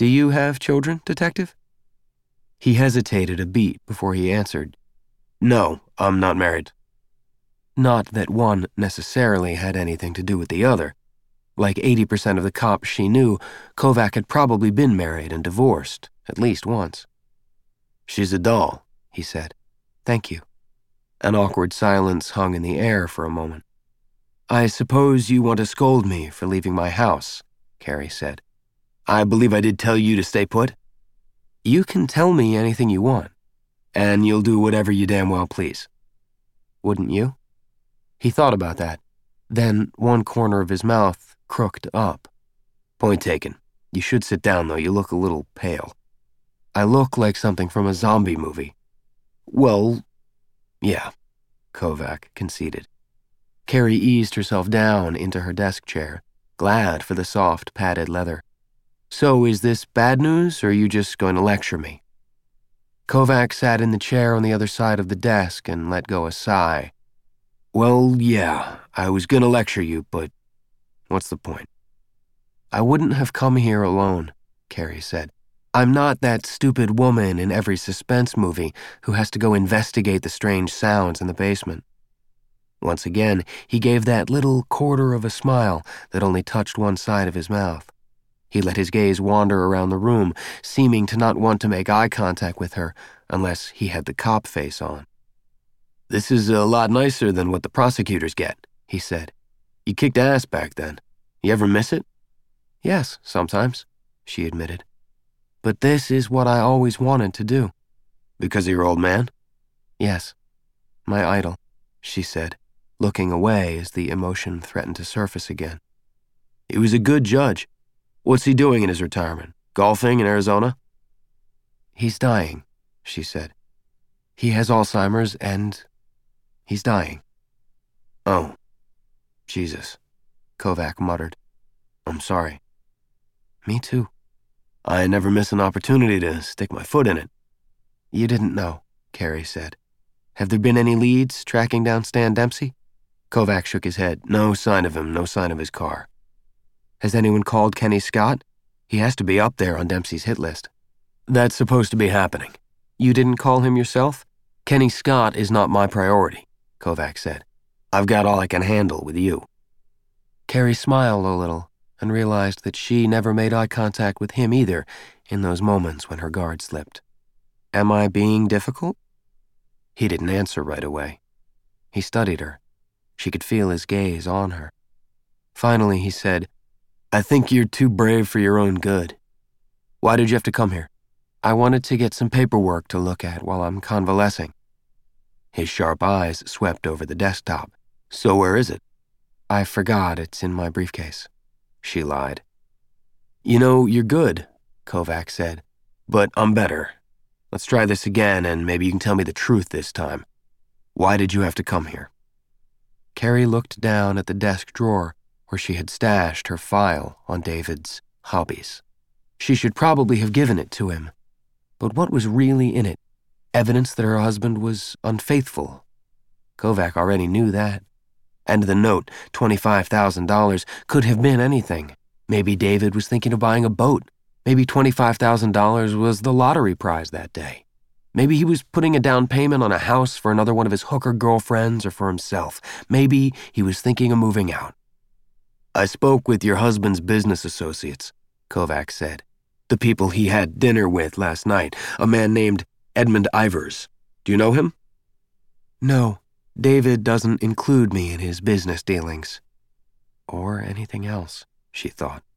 Do you have children, Detective? He hesitated a beat before he answered. No, I'm not married. Not that one necessarily had anything to do with the other. Like 80% of the cops she knew, Kovac had probably been married and divorced, at least once. She's a doll, he said. Thank you. An awkward silence hung in the air for a moment. I suppose you want to scold me for leaving my house, Carrie said. I believe I did tell you to stay put. You can tell me anything you want, and you'll do whatever you damn well please. Wouldn't you? He thought about that. Then one corner of his mouth crooked up. Point taken. You should sit down, though. You look a little pale. I look like something from a zombie movie. Well, yeah, Kovac conceded. Carrie eased herself down into her desk chair, glad for the soft, padded leather. So is this bad news, or are you just going to lecture me? Kovac sat in the chair on the other side of the desk and let go a sigh. Well, yeah, I was going to lecture you, but what's the point? I wouldn't have come here alone, Carrie said. I'm not that stupid woman in every suspense movie who has to go investigate the strange sounds in the basement. Once again, he gave that little quarter of a smile that only touched one side of his mouth. He let his gaze wander around the room, seeming to not want to make eye contact with her unless he had the cop face on. This is a lot nicer than what the prosecutors get, he said. You kicked ass back then. You ever miss it? Yes, sometimes, she admitted. But this is what I always wanted to do. Because of your old man? Yes. My idol, she said, looking away as the emotion threatened to surface again. He was a good judge. What's he doing in his retirement? Golfing in Arizona? He's dying, she said. He has Alzheimer's and he's dying. Oh, Jesus, Kovac muttered. I'm sorry. Me too. I never miss an opportunity to stick my foot in it. You didn't know, Carrie said. Have there been any leads tracking down Stan Dempsey? Kovac shook his head. No sign of him, no sign of his car. Has anyone called Kenny Scott? He has to be up there on Dempsey's hit list. That's supposed to be happening. You didn't call him yourself? Kenny Scott is not my priority, Kovac said. I've got all I can handle with you. Carrie smiled a little and realized that she never made eye contact with him either in those moments when her guard slipped. Am I being difficult? He didn't answer right away. He studied her. She could feel his gaze on her. Finally, he said, I think you're too brave for your own good. Why did you have to come here? I wanted to get some paperwork to look at while I'm convalescing. His sharp eyes swept over the desktop. So where is it? I forgot it's in my briefcase. She lied. You know, you're good, Kovac said, but I'm better. Let's try this again and maybe you can tell me the truth this time. Why did you have to come here? Carrie looked down at the desk drawer where she had stashed her file on David's hobbies. She should probably have given it to him. But what was really in it? Evidence that her husband was unfaithful. Kovac already knew that. And the note, $25,000, could have been anything. Maybe David was thinking of buying a boat. Maybe $25,000 was the lottery prize that day. Maybe he was putting a down payment on a house for another one of his hooker girlfriends or for himself. Maybe he was thinking of moving out. I spoke with your husband's business associates, Kovac said. The people he had dinner with last night, a man named Edmund Ivers. Do you know him? No. David doesn't include me in his business dealings. Or anything else, she thought.